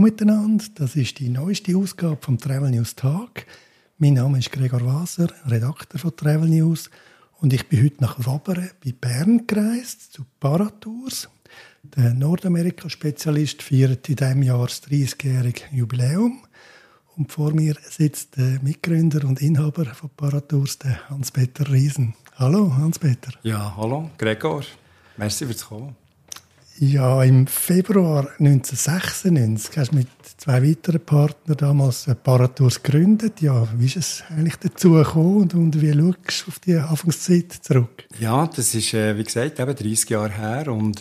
miteinander, das ist die neueste Ausgabe vom Travel News Tag. Mein Name ist Gregor Waser, Redakteur von Travel News und ich bin heute nach Wabern bei Bern gereist, zu Paratours. Der Nordamerika-Spezialist feiert in diesem Jahr das 30-jährige Jubiläum. Und vor mir sitzt der Mitgründer und Inhaber von Paratours, der Hans-Peter Riesen. Hallo, Hans-Peter. Ja, hallo, Gregor. Merci fürs Kommen. Ja, im Februar 1996 hast du mit zwei weiteren Partnern damals Paratours gegründet. Ja, wie ist es eigentlich dazu gekommen und wie schaust du auf die Anfangszeit zurück? Ja, das ist, wie gesagt, eben 30 Jahre her und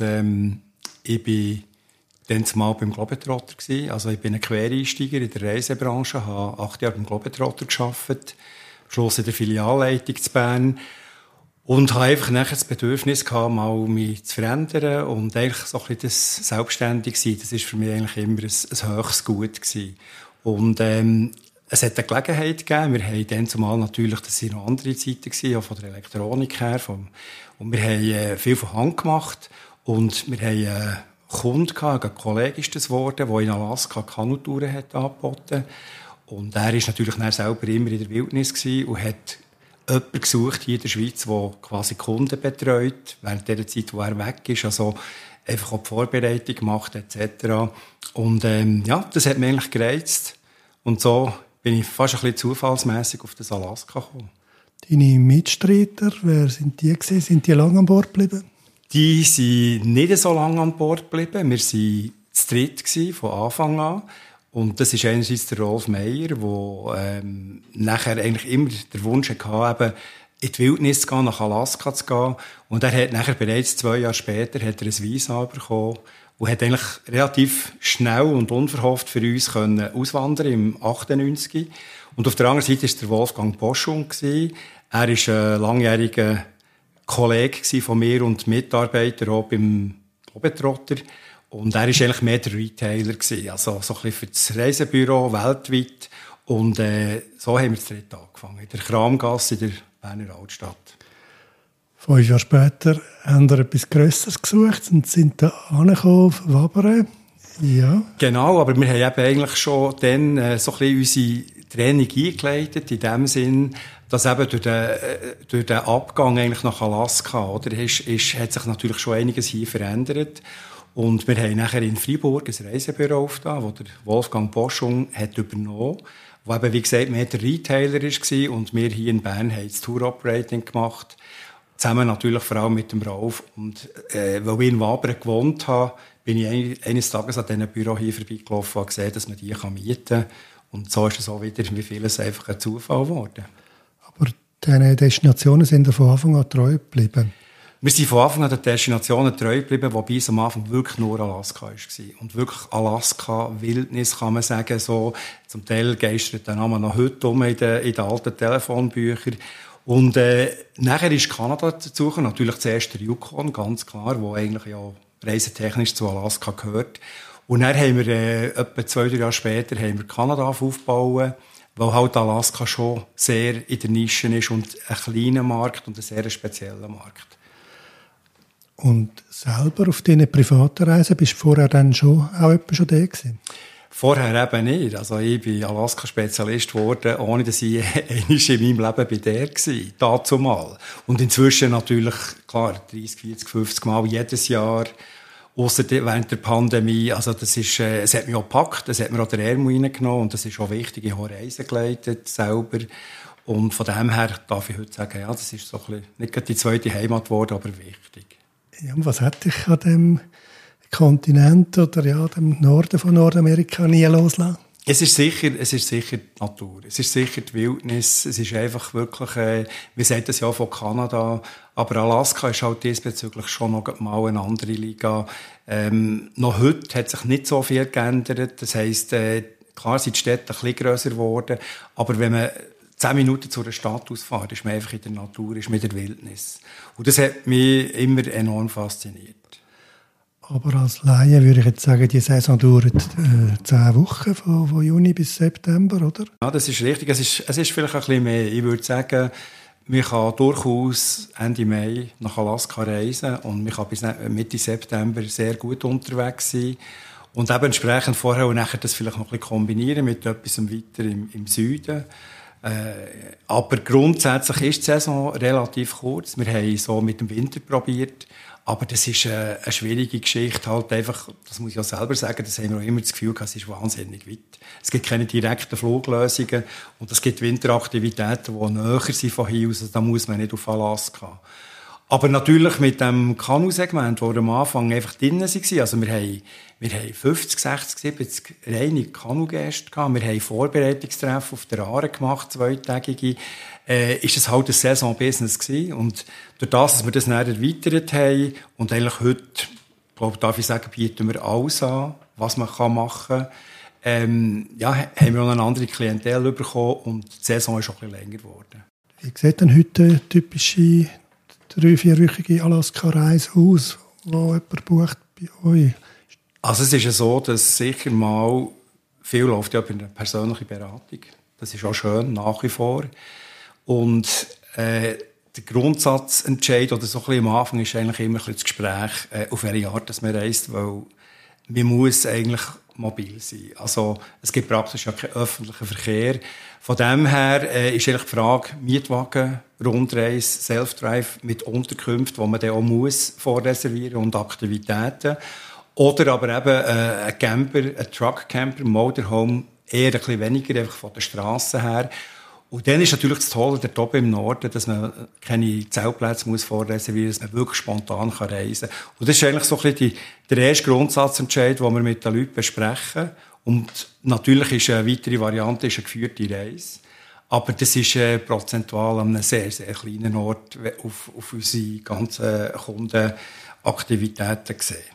ich bin dann zumal beim Globetrotter gewesen. Also ich bin ein Quereinsteiger in der Reisebranche, habe 8 Jahre beim Globetrotter gearbeitet, am Schluss in der Filialleitung zu Bern. Und habe einfach nachher das Bedürfnis gehabt, mal mich zu verändern und eigentlich so ein bisschen das Selbstständigsein, das ist für mich eigentlich immer ein höchstes Gut gewesen. Und es hat eine Gelegenheit gegeben, wir haben dann zumal natürlich, das waren noch andere Zeiten gewesen, auch von der Elektronik her, und wir haben viel von Hand gemacht und wir haben einen Kunden gehabt, ein Kollege ist das geworden, der in Alaska Kanutouren hat angeboten. Und er ist natürlich dann selber immer in der Wildnis gewesen und hat jemanden gesucht hier in der Schweiz, der quasi Kunden betreut, während der Zeit, wo er weg ist, also einfach auch die Vorbereitung gemacht, etc. Und ja, das hat mich eigentlich gereizt. Und so bin ich fast ein bisschen zufallsmässig auf das Alaska gekommen. Deine Mitstreiter, wer sind die gewesen? Sind die lange an Bord geblieben? Die sind nicht so lange an Bord geblieben. Wir waren zu dritt von Anfang an. Und das ist einerseits der Rolf Meier, der nachher eigentlich immer den Wunsch hatte, eben in die Wildnis zu gehen, nach Alaska zu gehen. Und er hat nachher bereits 2 Jahre später hat er ein Visa bekommen und hat eigentlich relativ schnell und unverhofft für uns können auswandern im 98. Und auf der anderen Seite war der Wolfgang Boschung. Er war ein langjähriger Kollege von mir und Mitarbeiter auch beim Globetrotter. Und er war eigentlich mehr der Retailer gewesen, also so ein bisschen für das Reisebüro weltweit. Und so haben wir das dritte angefangen, in der Kramgasse in der Berner Altstadt. 5 Jahre später haben wir etwas Grösseres gesucht und sind da angekommen auf Wabern. Ja. Genau, aber wir haben eben eigentlich schon dann so ein bisschen unsere Training eingeleitet, in dem Sinn, dass eben durch den Abgang eigentlich nach Alaska, oder, hat sich natürlich schon einiges hier verändert. Und wir haben nachher in Freiburg ein Reisebüro aufgetan, das der Wolfgang Boschung hat übernommen, der eben, wie gesagt, mehr der Retailer war und wir hier in Bern haben das Tour-Operating gemacht, zusammen natürlich vor allem mit dem Rolf. Und weil ich in Wabern gewohnt habe, bin ich eines Tages an diesem Büro hier vorbeigelaufen und gesehen, dass man die mieten kann. Und so ist es auch wieder, wie vieles einfach ein Zufall geworden. Aber diese Destinationen sind von Anfang an treu geblieben? Wir sind von Anfang an den Destinationen treu geblieben, wobei es am Anfang wirklich nur Alaska war. Und wirklich Alaska, Wildnis kann man sagen, so. Zum Teil geistert der Name noch heute in den alten Telefonbüchern. Und nachher ist Kanada dazu gekommen, natürlich zuerst der Yukon, ganz klar, wo eigentlich ja reisetechnisch zu Alaska gehört. Und dann haben wir etwa 2-3 Jahre später haben wir Kanada aufbauen, weil halt Alaska schon sehr in der Nische ist und ein kleiner Markt und ein sehr spezieller Markt. Und selber auf diesen privaten Reisen bist du vorher dann schon da gewesen? Vorher eben nicht. Also ich bin Alaska-Spezialist geworden, ohne dass ich einmal in meinem Leben bei der war. Dazu mal. Und inzwischen natürlich, klar, 30, 40, 50 Mal jedes Jahr. Ausser während der Pandemie. Also das ist, es hat mich auch gepackt, es hat mir auch den Ärmel reingenommen und das ist auch wichtig. Ich habe Reisen geleitet, selber. Und von dem her darf ich heute sagen, ja, das ist so ein bisschen, nicht gerade die zweite Heimat geworden, aber wichtig. Ja, und was hat dich an dem Kontinent oder ja, dem Norden von Nordamerika nie losgelassen? Es ist sicher die Natur. Es ist sicher die Wildnis. Es ist einfach wirklich, wir sagen das ja von Kanada, aber Alaska ist halt diesbezüglich schon noch mal eine andere Liga. Noch heute hat sich nicht so viel geändert. Das heisst, klar sind die Städte ein bisschen grösser geworden, aber wenn man 10 Minuten zu einer Stadt ausfährt, ist man einfach in der Natur, ist mit der Wildnis. Und das hat mich immer enorm fasziniert. Aber als Laie würde ich jetzt sagen, die Saison dauert 10 Wochen, von Juni bis September, oder? Ja, das ist richtig. Es ist vielleicht ein bisschen mehr. Ich würde sagen, man kann durchaus Ende Mai nach Alaska reisen und man kann bis Mitte September sehr gut unterwegs sein. Und eben entsprechend vorher und nachher das vielleicht noch ein bisschen kombinieren mit etwas weiter im Süden. Aber grundsätzlich ist die Saison relativ kurz. Wir haben so mit dem Winter probiert. Aber das ist eine schwierige Geschichte. Halt einfach, das muss ich auch selber sagen, das haben wir auch immer das Gefühl gehabt, es ist wahnsinnig weit. Es gibt keine direkten Fluglösungen. Und es gibt Winteraktivitäten, die näher sind von hier aus. Also da muss man nicht auf Alaska. Aber natürlich mit dem Kanu-Segment, wo wir am Anfang einfach drin waren. Also wir haben 50, 60, 70 reine Kanu-Gäste gehabt. Wir haben Vorbereitungstreffen auf der Aare gemacht, zweitägige. Ist es halt ein Saison-Business gewesen. Und durch das, dass wir das dann erweitert haben und eigentlich heute, glaube darf ich sagen, bieten wir alles an, was man machen kann. Ja, haben wir auch eine andere Klientel bekommen und die Saison ist auch ein bisschen länger geworden. Wie sieht denn heute eine typische 3-4-wöchige Alaska-Reise aus, die jemand bucht bei euch? Also es ist ja so, dass sicher mal viel läuft ja bei einer persönlichen Beratung. Das ist auch schön, nach wie vor. Und der Grundsatzentscheid oder so ein bisschen am Anfang ist eigentlich immer ein bisschen das Gespräch, auf welche Art dass man reist, weil man muss eigentlich mobil sein. Also es gibt praktisch ja keinen öffentlichen Verkehr. Von dem her ist eigentlich die Frage Mietwagen, Rundreise, Self-Drive mit Unterkünften, die man dann auch muss vorreservieren und Aktivitäten. Oder aber eben ein Camper, ein Truck-Camper, Motorhome, eher ein bisschen weniger, einfach von der Strasse her. Und dann ist natürlich das Tolle dort oben im Norden, dass man keine Zeltplätze muss vorreservieren muss, dass man wirklich spontan reisen kann. Und das ist eigentlich so ein bisschen der erste Grundsatzentscheid, den wir mit den Leuten besprechen. Und natürlich ist eine weitere Variante eine geführte Reise. Aber das ist prozentual an einem sehr, sehr kleinen Ort auf unsere ganzen Kundenaktivitäten gesehen.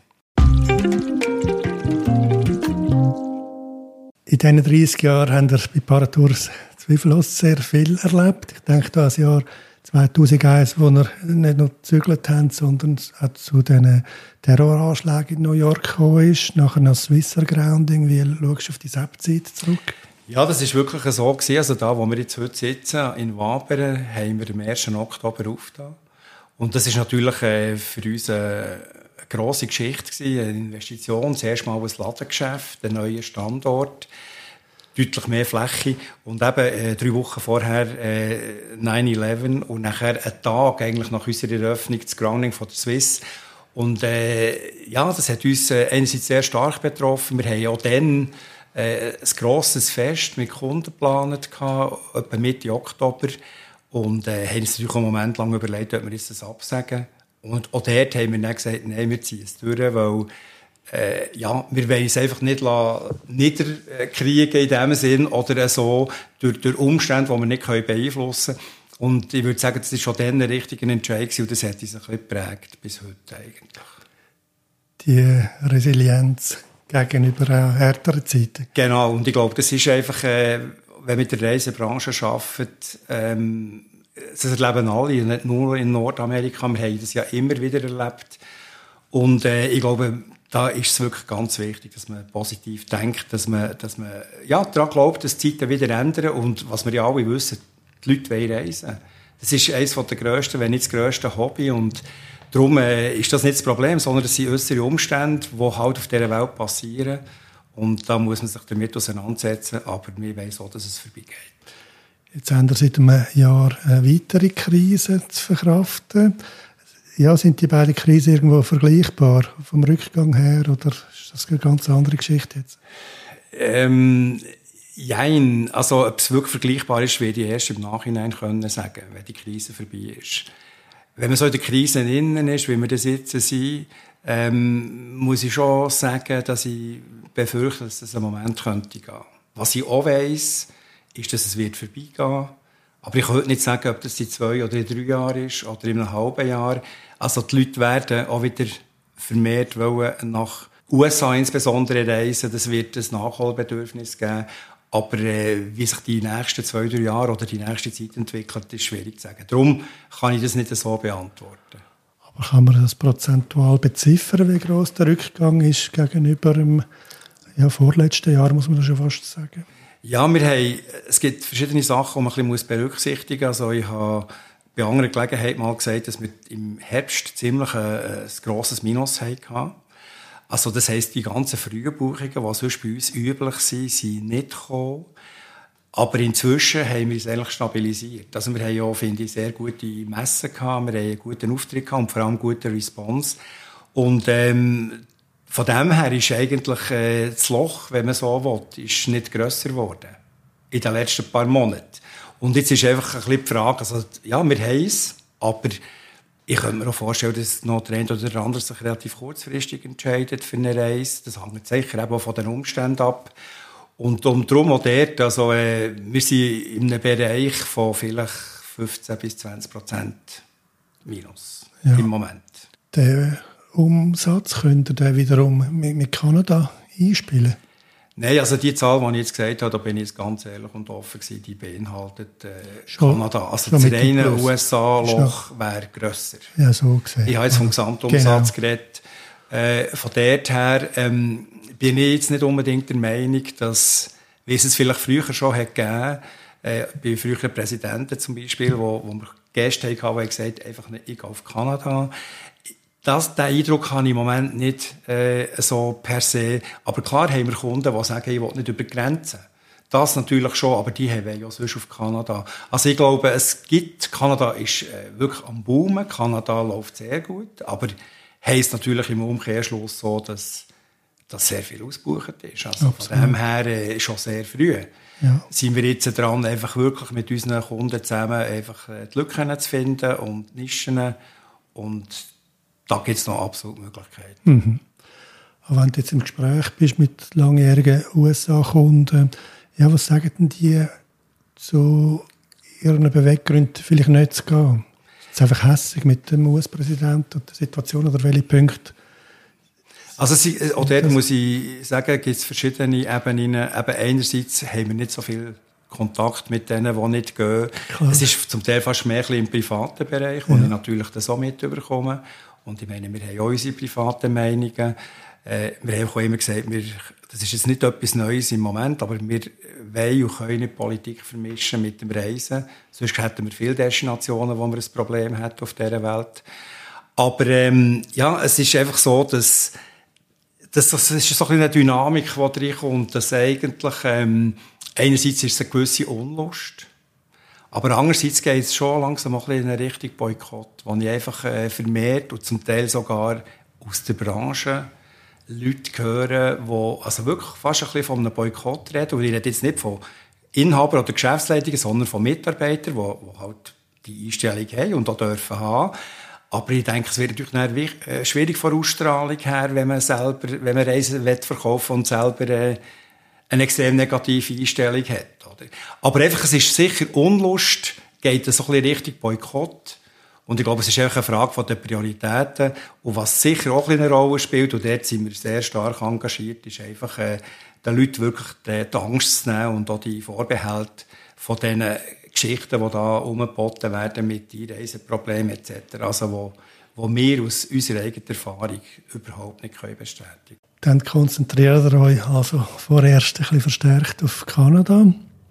In diesen 30 Jahren haben wir bei Paratours zweifellos sehr viel erlebt. Ich denke da an das Jahr 2001, wo wir nicht nur gezügelt haben, sondern auch zu den Terroranschlägen in New York gekommen ist. Nachher noch das Swisser Grounding. Wie schaust du auf diese Zeit zurück? Ja, das war wirklich so gewesen. Also da, wo wir jetzt heute sitzen, in Wabern, haben wir am 1. Oktober aufgetan. Und das ist natürlich für uns eine grosse Geschichte gewesen, eine Investition. Zuerst mal ein Ladengeschäft, ein neuer Standort, deutlich mehr Fläche. Und eben 3 Wochen vorher 9/11 und nachher einen Tag eigentlich nach unserer Eröffnung das Grounding von der Swiss. Und ja, das hat uns einerseits sehr stark betroffen. Wir haben auch dann ein grosses Fest mit Kunden geplant, etwa Mitte Oktober. Und haben uns natürlich einen Moment lang überlegt, ob wir uns das absagen. Und auch dort haben wir dann gesagt, nein, wir ziehen es durch, weil ja, wir wollen es einfach nicht niederkriegen in dem Sinn oder so durch Umstände, die wir nicht beeinflussen können. Und ich würde sagen, das war schon dann ein richtiger Entscheid und das hat uns ein bisschen geprägt bis heute eigentlich. Die Resilienz gegenüber härteren Zeiten. Genau, und ich glaube, das ist einfach, wenn man mit der Reisebranche arbeitet, das erleben alle, nicht nur in Nordamerika, wir haben das ja immer wieder erlebt. Und ich glaube, da ist es wirklich ganz wichtig, dass man positiv denkt, dass man ja, daran glaubt, dass die Zeiten wieder ändern. Und was wir ja alle wissen, die Leute wollen reisen. Das ist eines der grössten, wenn nicht das grösste Hobby. Und darum ist das nicht das Problem, sondern es sind äußere Umstände, die halt auf dieser Welt passieren. Und da muss man sich damit auseinandersetzen. Aber wir wissen auch, dass es vorbeigeht. Jetzt haben wir seit einem Jahr eine weitere Krise zu verkraften. Ja, sind die beiden Krisen irgendwo vergleichbar vom Rückgang her oder ist das eine ganz andere Geschichte jetzt? Jein. Also, ob es wirklich vergleichbar ist, werde ich erst im Nachhinein können sagen, wenn die Krise vorbei ist. Wenn man so in der Krise innen ist, wie wir das jetzt sind, muss ich schon sagen, dass ich befürchte, dass es einen Moment könnte gehen. Was ich auch weiss, ist, dass es wird vorbeigehen. Aber ich kann heute nicht sagen, ob das in 2 oder 3 Jahren ist oder in einem halben Jahr. Also die Leute werden auch wieder vermehrt wollen nach USA insbesondere reisen. Das wird ein Nachholbedürfnis geben. Aber wie sich die nächsten 2-3 Jahre oder die nächste Zeit entwickelt, ist schwierig zu sagen. Darum kann ich das nicht so beantworten. Aber kann man das prozentual beziffern, wie gross der Rückgang ist gegenüber dem vorletzten Jahr, muss man schon fast sagen? Ja, es gibt verschiedene Sachen, die man ein bisschen berücksichtigen muss. Also ich habe bei anderer Gelegenheit mal gesagt, dass wir im Herbst ziemlich ein grosses Minus hatten. Also das heisst, die ganzen Frühbuchungen, die sonst bei uns üblich sind nicht gekommen. Aber inzwischen haben wir es eigentlich stabilisiert. Also wir haben ja, finde ich, sehr gute Messen gehabt, wir haben einen guten Auftritt gehabt und vor allem gute Response. Und von dem her ist eigentlich das Loch, wenn man so will, ist nicht grösser geworden in den letzten paar Monaten. Und jetzt ist einfach ein bisschen die Frage, also, ja, wir haben es, aber ich könnte mir auch vorstellen, dass noch der eine oder der andere sich relativ kurzfristig entscheidet für eine Reise. Das hängt sicher eben auch von den Umständen ab. Und darum auch dort, also, wir sind in einem Bereich von vielleicht 15-20% Minus im Moment. Den Umsatz könnt ihr dann wiederum mit Kanada einspielen? Nein, also die Zahl, die ich jetzt gesagt habe, da bin ich jetzt ganz ehrlich und offen gewesen, die beinhaltet Kanada. Also das reine USA-Loch wäre grösser. Ja, so gesehen. Ich habe jetzt vom Gesamtumsatz geredet. Von dort her bin ich jetzt nicht unbedingt der Meinung, dass, wie es vielleicht früher schon hat gegeben, bei früheren Präsidenten zum Beispiel, wo wir Gäste hatten, die gesagt haben, einfach nicht, ich gehe auf Kanada. Den Eindruck habe ich im Moment nicht so per se. Aber klar haben wir Kunden, die sagen, ich will nicht über die Grenzen. Das natürlich schon, aber die wollen ja sonst auf Kanada. Also ich glaube, Kanada ist wirklich am Boomen. Kanada läuft sehr gut. Aber heisst natürlich im Umkehrschluss so, dass sehr viel ausgebucht ist. Also absolut. Von dem her schon sehr früh. Ja. Sind wir jetzt dran, einfach wirklich mit unseren Kunden zusammen einfach die Lücken zu finden und Nischen. Und da gibt es noch absolut Möglichkeiten. Mhm. Aber wenn du jetzt im Gespräch bist mit langjährigen USA-Kunden, ja, was sagen denn die zu ihren Beweggründen, vielleicht nicht zu gehen? Ist es einfach hässig mit dem US-Präsidenten und der Situation oder welche Punkte? Also auch dort muss ich sagen, gibt es verschiedene Ebenen. Eben einerseits haben wir nicht so viel Kontakt mit denen, die nicht gehen. Klar. Es ist zum Teil fast mehr im privaten Bereich, wo ich natürlich das auch mitbekomme. Und ich meine, wir haben auch unsere privaten Meinungen. Wir haben auch immer gesagt, das ist jetzt nicht etwas Neues im Moment, aber wir wollen und können nicht Politik vermischen mit dem Reisen. Sonst hätten wir viele Destinationen, wo wir ein Problem hätten auf dieser Welt. Aber ja, es ist einfach so, dass das ist so eine Dynamik, die reinkommt, dass eigentlich einerseits ist es eine gewisse Unlust, aber andererseits geht es schon langsam ein bisschen in eine Richtung Boykott, wo ich einfach vermehrt und zum Teil sogar aus der Branche Leute höre, die also wirklich fast ein bisschen von einem Boykott reden. Und ich rede jetzt nicht von Inhabern oder Geschäftsleitungen, sondern von Mitarbeitern, die halt die Einstellung haben und auch dürfen haben. Aber ich denke, es wird natürlich schwierig von der Ausstrahlung her, wenn man Reisen verkaufen und selber eine extrem negative Einstellung hat. Oder? Aber einfach, es ist sicher Unlust, geht es so ein bisschen Richtung Boykott. Und ich glaube, es ist einfach eine Frage der Prioritäten. Und was sicher auch eine Rolle spielt, und dort sind wir sehr stark engagiert, ist einfach, den Leuten wirklich die Angst zu nehmen und auch die Vorbehalte von diesen Geschichten, die da umgeboten werden mit Einreiseproblemen etc. Also, wo wir aus unserer eigenen Erfahrung überhaupt nicht bestätigen können. Dann konzentriert ihr euch also vorerst ein bisschen verstärkt auf Kanada.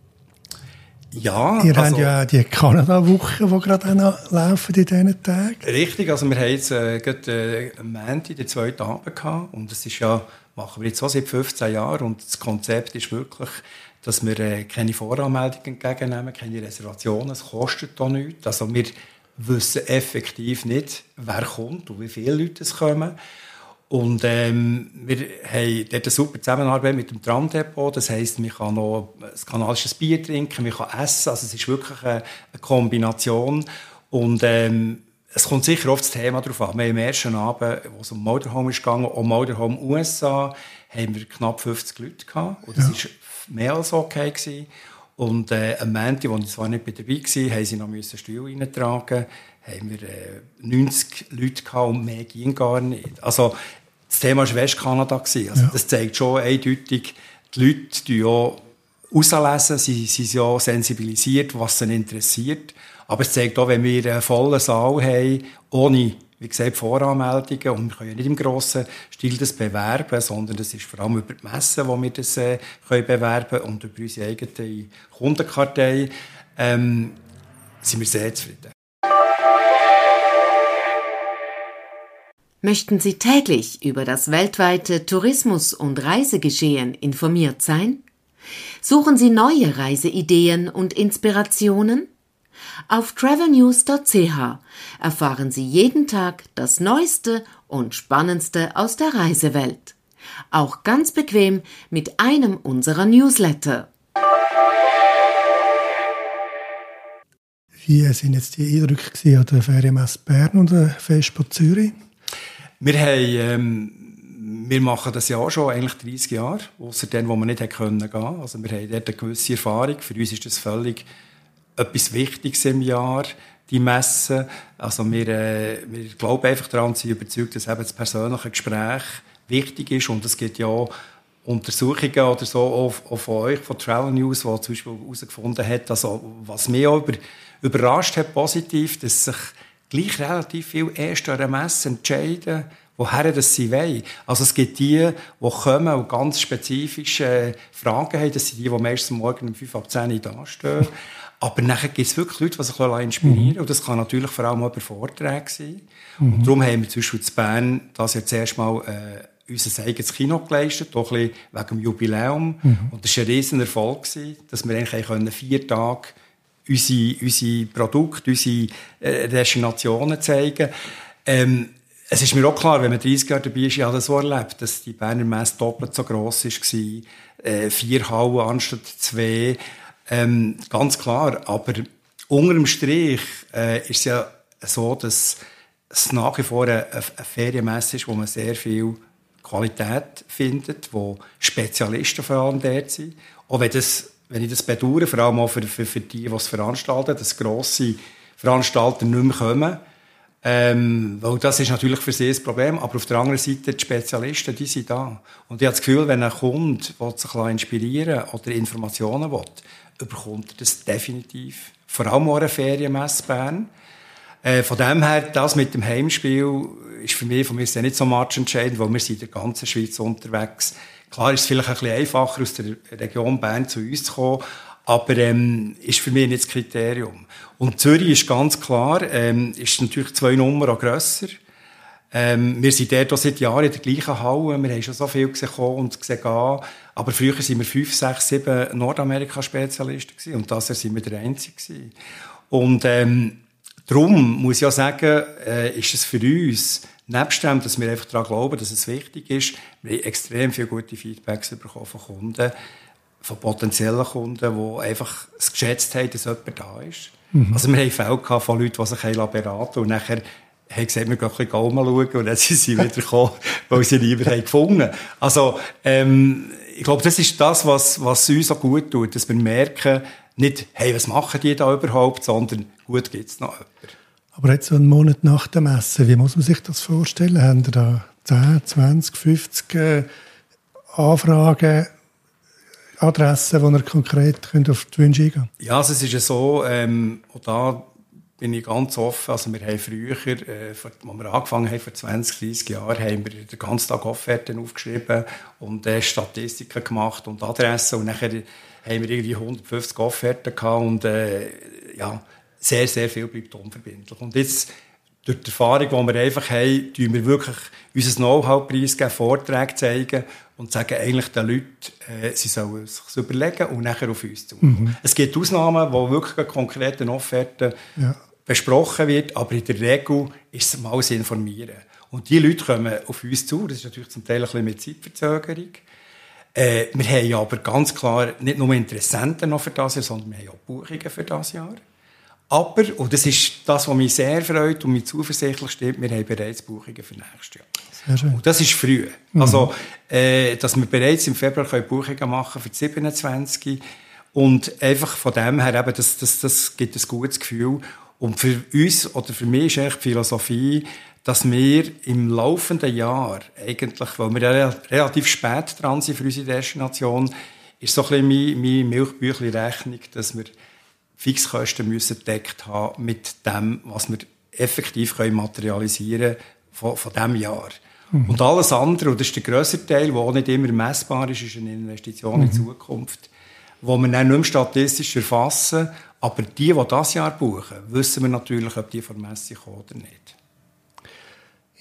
Ja, ihr habt ja auch die Kanada-Woche, die gerade auch noch laufen in diesen Tagen. Richtig, also wir haben jetzt gerade am Montag den 2. Abend gehabt. Und das ist ja, machen wir jetzt auch seit 15 Jahren. Und das Konzept ist wirklich, dass wir keine Voranmeldungen entgegennehmen, keine Reservationen. Es kostet auch nichts. Also wir wissen effektiv nicht, wer kommt und wie viele Leute es kommen. Und wir haben dort eine super Zusammenarbeit mit dem Tramdepot. Das heisst, man kann noch ein kanadisches Bier trinken, man kann essen. Also es ist wirklich eine Kombination. Und es kommt sicher oft das Thema darauf an. Wir haben am ersten Abend, wo es um Motorhome ist gegangen, um Motorhome USA, haben wir knapp 50 Leute gehabt. Und das war mehr als okay gewesen. Und am Montag, als ich zwar nicht dabei war, haben sie noch Stühle reintragen. Haben wir 90 Leute gehabt und mehr ging gar nicht. Also, das Thema war Westkanada. Also, das zeigt schon eindeutig, die Leute die ja auslesen, sie sind ja sensibilisiert, was sie interessiert. Aber es zeigt auch, wenn wir einen vollen Saal haben, ohne, wie gesagt, Voranmeldungen, und wir können ja nicht im grossen Stil das bewerben, sondern das ist vor allem über die Messen, wo wir das können bewerben und über unsere eigene Kundenkartei, sind wir sehr zufrieden. Möchten Sie täglich über das weltweite Tourismus- und Reisegeschehen informiert sein? Suchen Sie neue Reiseideen und Inspirationen? Auf travelnews.ch erfahren Sie jeden Tag das Neueste und Spannendste aus der Reisewelt. Auch ganz bequem mit einem unserer Newsletter. Wie sind jetzt die Eindrücke an der Ferienmesse Bern und der Fespo Zürich? Wir machen das ja auch schon eigentlich 30 Jahre, ausser dann, wo wir nicht gehen konnten. Also wir haben dort eine gewisse Erfahrung. Für uns ist das völlig etwas Wichtiges im Jahr, die Messe. Also wir glauben einfach daran und sind überzeugt, dass eben das persönliche Gespräch wichtig ist. Und es gibt ja auch Untersuchungen oder so auch von euch, von Travel News, die zum Beispiel herausgefunden hat, also was mich auch überrascht hat, positiv, dass sich gleich relativ viel erst an einer Messe entscheiden, woher das sie wollen. Also es gibt die kommen und ganz spezifische Fragen haben. Das sind die meistens morgen um 5 ab 10 Uhr dastehen. Aber nachher gibt es wirklich Leute, die sich inspirieren lassen. Und das kann natürlich vor allem auch über Vorträge sein. Und darum haben wir zum Beispiel in Bern das ja zuerst mal unser eigenes Kino geleistet, auch ein bisschen wegen dem Jubiläum. Und das war ein riesen Erfolg, dass wir eigentlich 4 Tage unsere Produkte, unsere Destinationen zeigen. Es ist mir auch klar, wenn man 30 Jahre dabei ist, ich habe das so erlebt, dass die Berner Messe doppelt so gross war, 4 Hallen anstatt 2. Ganz klar. Aber unter dem Strich ist es ja so, dass es nach wie vor eine Ferienmesse ist, wo man sehr viel Qualität findet, wo Spezialisten vor allem dort sind. Auch wenn ich das bedauere, vor allem auch für die es veranstalten, dass grosse Veranstalter nicht mehr kommen. Weil das ist natürlich für sie ein Problem. Aber auf der anderen Seite, die Spezialisten, die sind da. Und ich habe das Gefühl, wenn ein Kunde sich inspirieren will oder Informationen will, bekommt er das definitiv. Vor allem auch eine Ferienmesse Bern. Von dem her, das mit dem Heimspiel ist von mir nicht so matchentscheidend, weil wir sind in der ganzen Schweiz unterwegs. Klar ist es vielleicht ein bisschen einfacher, aus der Region Bern zu uns zu kommen, aber ist für mich nicht das Kriterium. Und Zürich ist ganz klar, ist natürlich 2 Nummern grösser. Wir sind dort auch seit Jahren in der gleichen Halle. Wir haben schon so viel gesehen und gesehen gehen. Aber früher waren wir 5, 6, 7 Nordamerika-Spezialisten gewesen. Und das waren wir der Einzige gewesen. Und darum muss ich auch sagen, ist es für uns, nebst dem, dass wir einfach daran glauben, dass es wichtig ist, wir haben extrem viele gute Feedbacks bekommen von Kunden, von potenziellen Kunden, die einfach es geschätzt haben, dass jemand da ist. Also wir haben Fälle von Leuten, die sich beraten haben und nachher haben gesagt, wir gehen ein bisschen schauen und dann sind sie wieder gekommen, weil sie lieber gefunden haben. Also ich glaube, das ist das, was uns auch gut tut, dass wir merken, nicht, hey, was machen die da überhaupt, sondern gut, gibt es noch jemanden. Aber jetzt so einen Monat nach der Messe, wie muss man sich das vorstellen? Haben Sie da 10, 20, 50 Anfragen, Adressen, wo ihr konkret auf die Wünsche eingehen könnt? Ja, also es ist ja so, auch da bin ich ganz offen. Also wir haben früher, als wir angefangen haben, vor 20, 30 Jahren, haben wir den ganzen Tag Offerten aufgeschrieben und Statistiken gemacht und Adressen. Und nachher haben wir irgendwie 150 Offerten gehabt und sehr, sehr viel bleibt unverbindlich. Und jetzt, durch die Erfahrung, die wir einfach haben, tun wir wirklich unser Know-how preisgeben, Vorträge zeigen und sagen eigentlich den Leuten, sie sollen es sich überlegen und nachher auf uns zukommen. Es gibt Ausnahmen, wo wirklich eine konkrete Offerte besprochen wird, aber in der Regel ist es mal zu informieren. Und die Leute kommen auf uns zu, das ist natürlich zum Teil ein bisschen mit Zeitverzögerung. Wir haben aber ganz klar nicht nur Interessenten noch für das Jahr, sondern wir haben auch Buchungen für das Jahr. Aber, und das ist das, was mich sehr freut und mich zuversichtlich stimmt, wir haben bereits Buchungen für nächstes Jahr. Sehr schön. Und das ist früh. Also, dass wir bereits im Februar Buchungen machen für die 27. Und einfach von dem her, eben, das gibt ein gutes Gefühl. Und für uns, oder für mich ist echt die Philosophie, dass wir im laufenden Jahr eigentlich, weil wir ja relativ spät dran sind für unsere Destination, ist so ein bisschen meine Milchbüchli-Rechnung, dass wir Fixkosten müssen gedeckt haben mit dem, was wir effektiv materialisieren können von diesem Jahr. Und alles andere, und das ist der grössere Teil, der auch nicht immer messbar ist, ist eine Investition in die Zukunft, wo wir dann nicht mehr statistisch erfassen, aber die das Jahr buchen, wissen wir natürlich, ob die von der Messe kommen oder nicht. Ich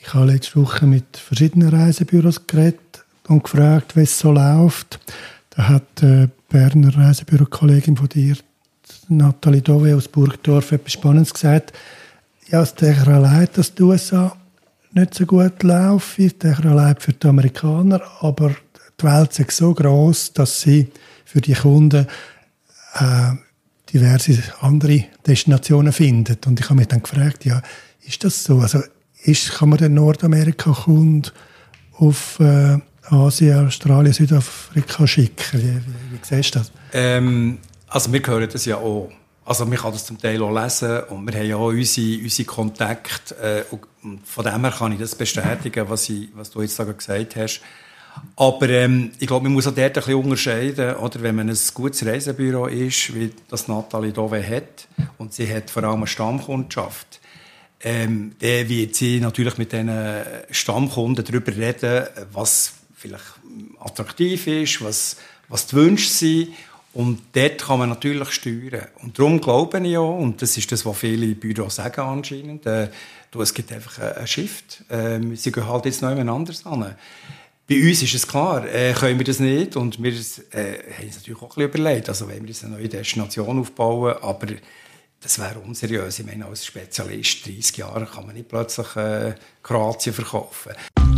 Ich habe letzte Woche mit verschiedenen Reisebüros geredet und gefragt, wie es so läuft. Da hat die Berner Reisebüro-Kollegin von dir, Nathalie Dove aus Burgdorf, etwas Spannendes gesagt. Ja, es tut mir leid, dass die USA nicht so gut laufen. Es tut mir leid für die Amerikaner, aber die Welt ist so gross, dass sie für die Kunden diverse andere Destinationen finden. Und ich habe mich dann gefragt, ja, ist das so? Also kann man den Nordamerika-Kunden auf Asien, Australien, Südafrika schicken? Wie siehst du das? Also wir hören das ja auch. Also man kann das zum Teil auch lesen und wir haben ja auch unsere Kontakte. Und von dem her kann ich das bestätigen, was du jetzt gesagt hast. Aber ich glaube, man muss auch dort ein bisschen unterscheiden, oder? Wenn man ein gutes Reisebüro ist, wie das Nathalie Dove hat, und sie hat vor allem eine Stammkundschaft, dann wird sie natürlich mit diesen Stammkunden darüber reden, was vielleicht attraktiv ist, was die Wünsche sind. Und dort kann man natürlich steuern. Und darum glaube ich auch, und das ist das, was viele Büros sagen anscheinend, es gibt einfach einen Shift. Sie gehen halt jetzt noch jemand anders an. Bei uns ist es klar, können wir das nicht. Und wir haben uns natürlich auch ein bisschen überlegt. Also wenn wir jetzt eine neue Destination aufbauen, aber das wäre unseriös. Ich meine, als Spezialist, 30 Jahre, kann man nicht plötzlich Kroatien verkaufen.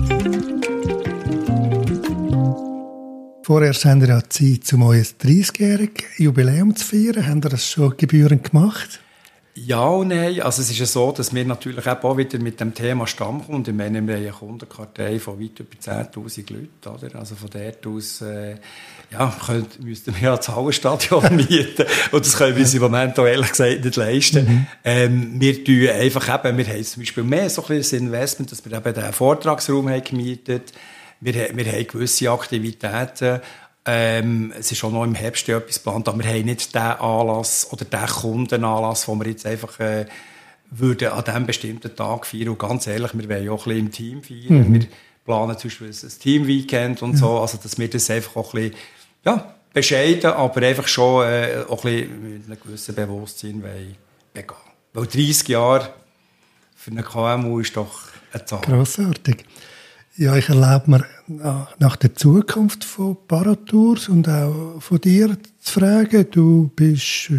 Vorerst haben wir ja Zeit, um euer 30-jähriges Jubiläum zu feiern. Haben ihr das schon gebührend gemacht? Ja und nein. Also es ist ja so, dass wir natürlich auch wieder mit dem Thema Stammkunden, ich meine, wir haben eine Kundenkartei von weit über 10'000 Leuten, oder? Also von dort aus, müssten wir ja das Hallenstadion mieten. Und das können wir uns im Moment auch ehrlich gesagt nicht leisten. Wir tun einfach wir haben zum Beispiel mehr so ein bisschen Investment, dass wir eben den Vortragsraum haben gemietet. Wir haben gewisse Aktivitäten. Es ist auch noch im Herbst etwas geplant, aber wir haben nicht den Anlass oder den Kundenanlass, den wir jetzt einfach würden an diesem bestimmten Tag feiern. Und ganz ehrlich, wir wollen auch ein bisschen im Team feiern. Wir planen zum Beispiel ein Team-Weekend und so, also dass wir das einfach auch ein bisschen bescheiden, aber einfach schon auch ein bisschen mit einem gewissen Bewusstsein begehen. Weil 30 Jahre für eine KMU ist doch eine Zahl. Grossartig. Ja, ich erlaube mir, nach der Zukunft von Paratours und auch von dir zu fragen. Du bist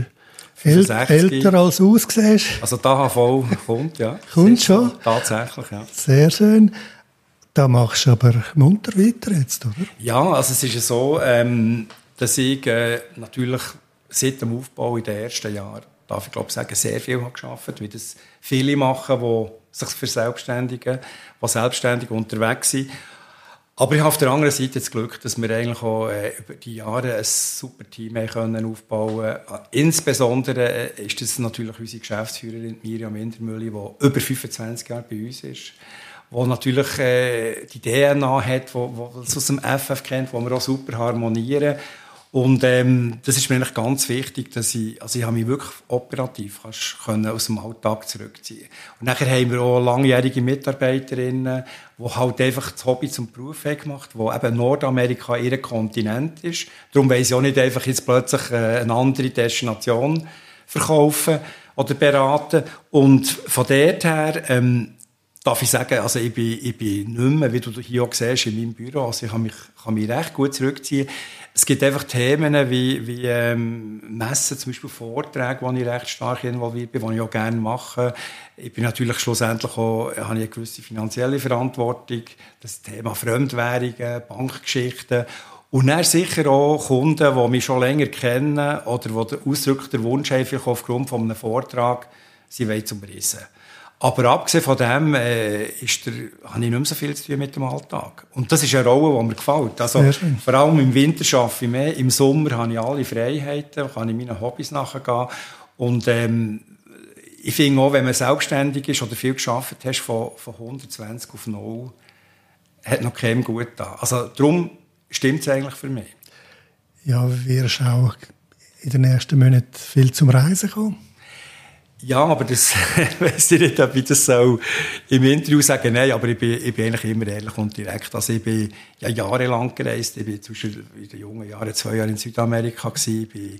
älter als du aussiehst. Also die AHV kommt, ja. Kommt schon? Tatsächlich, ja. Sehr schön. Da machst du aber munter weiter jetzt, oder? Ja, also es ist ja so, dass ich natürlich seit dem Aufbau in den ersten Jahren, darf ich glaube sagen, sehr viel habe gearbeitet, wie das viele machen, die sich verselbstständigen, die selbstständig unterwegs sind. Aber ich habe auf der anderen Seite das Glück, dass wir eigentlich auch über die Jahre ein super Team aufbauen können. Insbesondere ist das natürlich unsere Geschäftsführerin Miriam Indermühle, die über 25 Jahre bei uns ist, die natürlich die DNA hat, die es aus dem FF kennt, wo wir auch super harmonieren. Und das ist mir eigentlich ganz wichtig, dass ich habe mich wirklich operativ aus dem Alltag zurückziehen. Und nachher haben wir auch langjährige Mitarbeiterinnen, die halt einfach das Hobby zum Beruf haben gemacht, wo eben Nordamerika ihr Kontinent ist. Darum wollen sie auch nicht einfach jetzt plötzlich eine andere Destination verkaufen oder beraten. Und von dort her darf ich sagen, also ich bin nicht mehr, wie du hier auch siehst, in meinem Büro. Also ich kann mich recht gut zurückziehen. Es gibt einfach Themen wie Messen, zum Beispiel Vorträge, wo ich recht stark involviert bin, die ich auch gerne mache. Ich bin natürlich schlussendlich auch, habe ich eine gewisse finanzielle Verantwortung. Das Thema Fremdwährungen, Bankgeschichten. Und dann sicher auch Kunden, die mich schon länger kennen oder die ausdrücklich den Wunsch haben, vielleicht aufgrund von einem Vortrag, sie wollen zum Reisen. Aber abgesehen von dem habe ich nicht mehr so viel zu tun mit dem Alltag. Und das ist eine Rolle, die mir gefällt. Also, vor allem im Winter arbeite ich mehr. Im Sommer habe ich alle Freiheiten, kann ich meinen Hobbys nachgehen. Und ich finde auch, wenn man selbstständig ist oder viel gearbeitet hast, von 120 auf 0, hat noch keinem gut da. Also darum stimmt es eigentlich für mich. Ja, wirst auch in den nächsten Monaten viel zum Reisen kommen? Ja, aber das weiss ich nicht, ob ich das so im Interview sagen. Nein, aber ich bin eigentlich immer ehrlich und direkt. Also ich bin ja jahrelang gereist. Ich bin in den jungen Jahren 2 Jahre in Südamerika gewesen, bin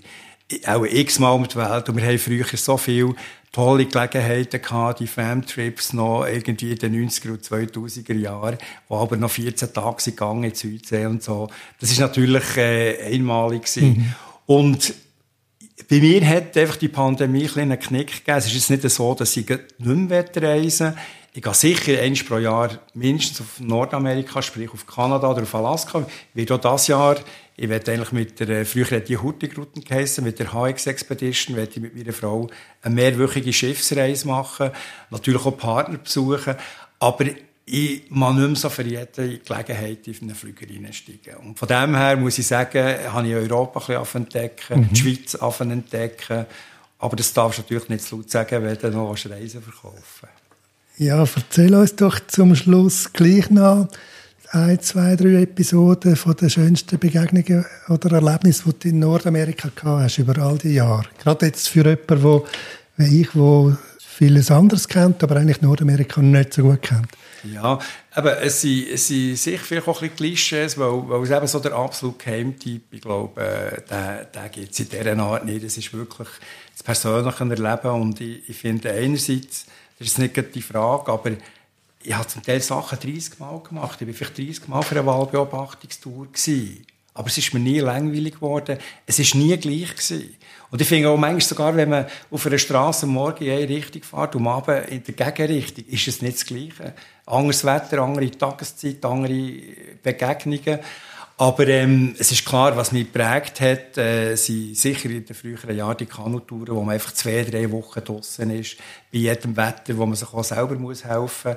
auch x-mal um die Welt. Und wir haben früher so viele tolle Gelegenheiten gehabt, die Famtrips noch irgendwie in den 90er und 2000er Jahren, wo aber noch 14 Tage gegangen in die Südsee und so. Das ist natürlich einmalig gewesen. Und bei mir hat einfach die Pandemie einen Knick gegeben. Es ist jetzt nicht so, dass ich nicht mehr reisen will. Ich gehe sicher einmal pro Jahr mindestens auf Nordamerika, sprich auf Kanada oder auf Alaska. Wie auch dieses Jahr. Ich werde eigentlich mit der, früher hat die Hurtigruten geheissen, mit der HX Expedition, werde ich mit meiner Frau eine mehrwöchige Schiffsreise machen. Natürlich auch Partner besuchen. Aber ich mag nicht mehr so für jede Gelegenheit in einen Flüger reinsteigen. Und von dem her muss ich sagen, habe ich Europa ein bisschen entdecken, die Schweiz entdecken. Aber das darfst du natürlich nicht zu laut sagen, wenn du noch Reisen verkaufen. Ja, erzähl uns doch zum Schluss gleich noch 1, 2, 3 Episoden von den schönsten Begegnungen oder Erlebnissen, die du in Nordamerika gehabt hast, über all die Jahre. Gerade jetzt für jemanden, wie ich, der vieles anderes kennt, aber eigentlich Nordamerika nicht so gut kennt. Ja, aber es sind sicher vielleicht auch ein bisschen Klischees, weil es eben so der absolute Geheimtipp, ich glaube, den gibt es in dieser Art nicht. Es ist wirklich das persönliche Erleben und ich finde einerseits, das ist nicht die Frage, aber ich habe zum Teil Sachen 30 Mal gemacht. Ich war vielleicht 30 Mal für eine Wahlbeobachtungstour gewesen. Aber es ist mir nie langweilig geworden. Es war nie gleich gewesen. Und ich finde auch manchmal sogar, wenn man auf einer Straße am Morgen in eine Richtung fährt und am Abend in der Gegenrichtung, ist es nicht das Gleiche. Anderes Wetter, andere Tageszeit, andere Begegnungen. Aber es ist klar, was mich geprägt hat, sind sicher in den früheren Jahren die Kanutouren, wo man einfach 2, 3 Wochen draussen ist, bei jedem Wetter, wo man sich auch selber helfen muss.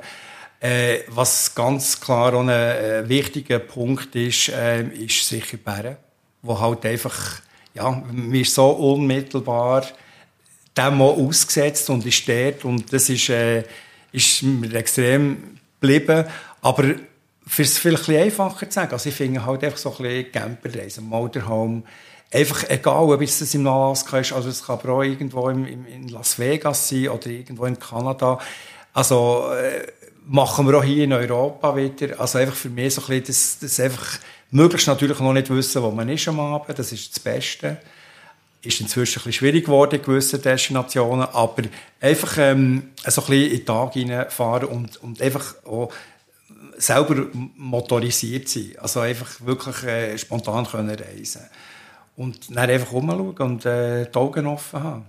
Was ganz klar auch ein wichtiger Punkt ist sicher Bären, wo halt einfach, ja, man ist so unmittelbar dem auch ausgesetzt und ist dort und das ist mir extrem geblieben, aber für es vielleicht ein bisschen einfacher zu sagen, also ich finde halt einfach so ein bisschen Camperreisen, Motorhome, einfach egal, ob es das im Alaska ist, also es kann aber auch irgendwo in Las Vegas sein oder irgendwo in Kanada, also machen wir auch hier in Europa wieder. Also einfach für mich so ein bisschen das einfach möglichst natürlich noch nicht wissen, wo man ist am Abend. Das ist das Beste. Ist inzwischen ein bisschen schwierig geworden in gewissen Destinationen, aber einfach so ein bisschen in den Tag reinfahren und einfach auch selber motorisiert sein. Also einfach wirklich spontan können reisen. Und dann einfach rumschauen und die Augen offen haben.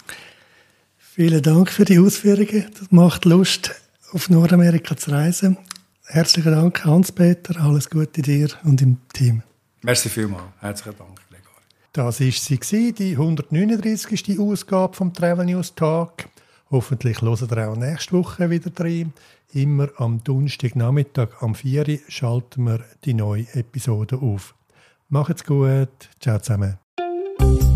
Vielen Dank für die Ausführungen. Das macht Lust, auf Nordamerika zu reisen. Herzlichen Dank, Hans-Peter. Alles Gute dir und im Team. Merci vielmals. Herzlichen Dank, Gregor. Das war sie, die 139. Ausgabe vom Travel News Tag. Hoffentlich hört ihr auch nächste Woche wieder rein. Immer am Donnerstagnachmittag am 4 Uhr schalten wir die neue Episode auf. Macht's gut. Ciao zusammen.